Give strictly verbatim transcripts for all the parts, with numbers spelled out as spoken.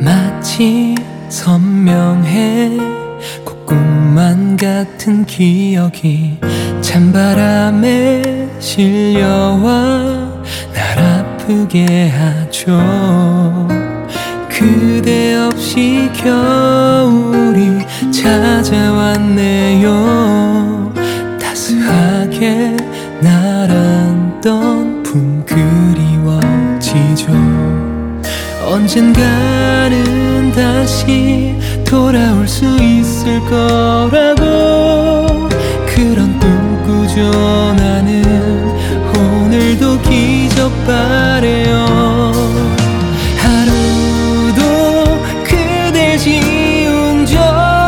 마치 선명해 꿈만 같은 기억이 찬바람에 실려와 날 아프게 하죠. 그대 없이 겨울이 찾아왔네요. 따스하게 날 안던 품 그리워지죠. 언젠가는 다시 돌아올 수 있을 거라고 그런 꿈 꾸죠. 나는 오늘도 기적 바래요. 하루도 그댈 지운 적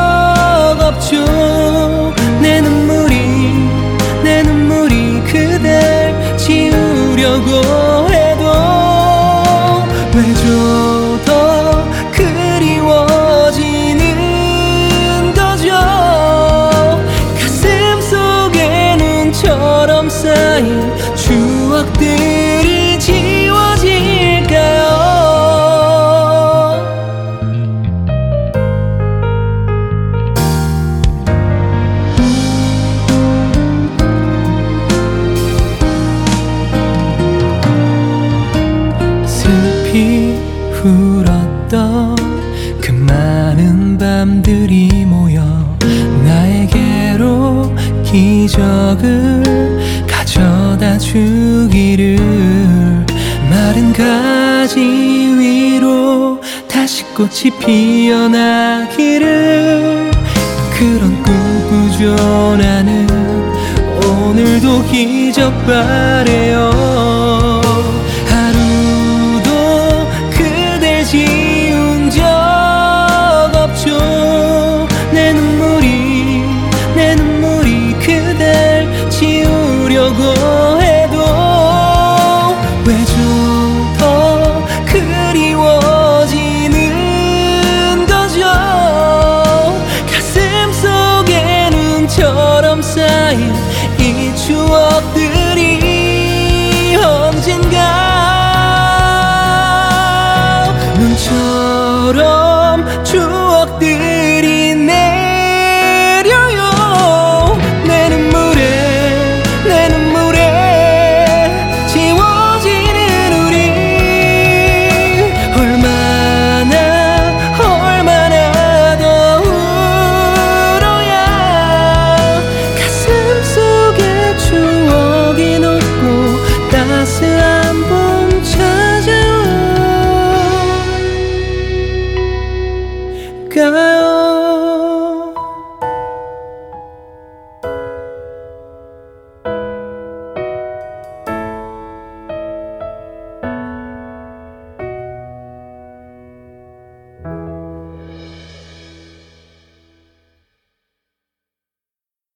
없죠. 내 눈물이 내 눈물이 그댈 지우려고 해도 왜죠 더 그리워지는 거죠. 가슴 속에 눈처럼 쌓인 추억들이 지워질까요? 슬피 울었던 그 많은 밤들이 모여 나에게로 기적을 가져다 주기를. 마른 가지 위로 다시 꽃이 피어나기를 그런 꿈 꾸죠. 나는 오늘도 기적 바래요. 하루도 그댈 지운 적 없죠. 내 눈물이 내 눈물이 그댈 지우려고 해도 왜죠 더 그리워지는 거죠. 가슴 속에 눈처럼 쌓인 이 추억들이 언젠가 눈처럼